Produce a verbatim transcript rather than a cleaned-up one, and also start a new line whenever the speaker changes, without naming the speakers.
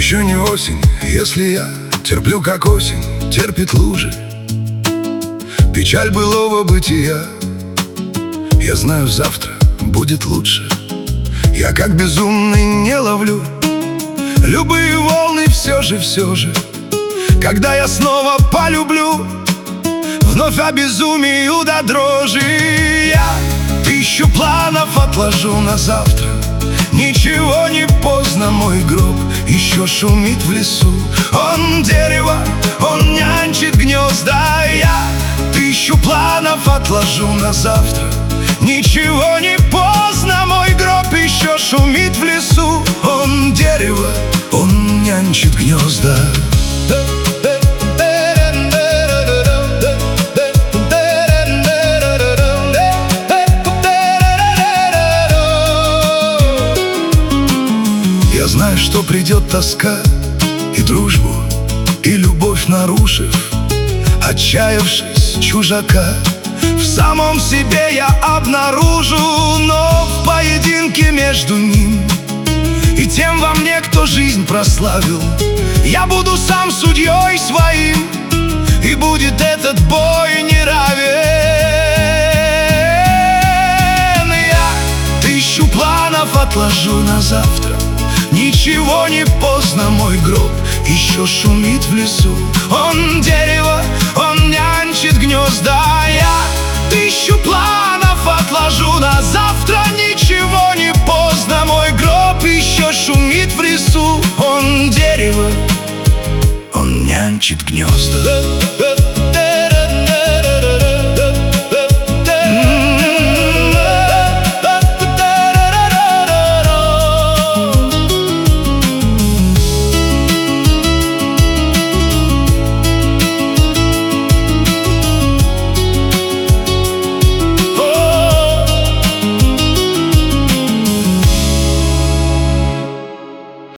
Еще не осень, если я терплю, как осень терпит лужи. Печаль былого бытия, я знаю, завтра будет лучше. Я как безумный не ловлю любые волны, все же, все же. Когда я снова полюблю, вновь обезумею до дрожи. Я тысячу планов отложу на завтра. Ничего не поздно, мой гроб еще шумит в лесу. Он дерево, он нянчит гнезда. Я тысячу планов отложу на завтра. Ничего не поздно, мой гроб еще шумит в лесу. Он дерево, он нянчит гнезда. Я знаю, что придет тоска, и дружбу, и любовь нарушив, отчаявшись чужака, в самом себе я обнаружу. Но в поединке между ним и тем во мне, кто жизнь прославил, я буду сам судьей своим, и будет этот бой неравен. Я тысячу планов отложу на завтра. Ничего не поздно, мой гроб еще шумит в лесу. Он дерево, он нянчит гнезда. Я тысячу планов отложу на завтра. Ничего не поздно, мой гроб еще шумит в лесу. Он дерево, он нянчит гнезда.